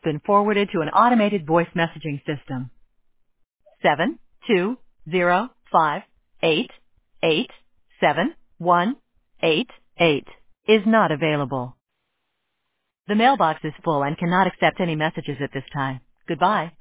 been forwarded to an automated voice messaging system. 72058871188 is not available. The mailbox is full and cannot accept any messages at this time. Goodbye.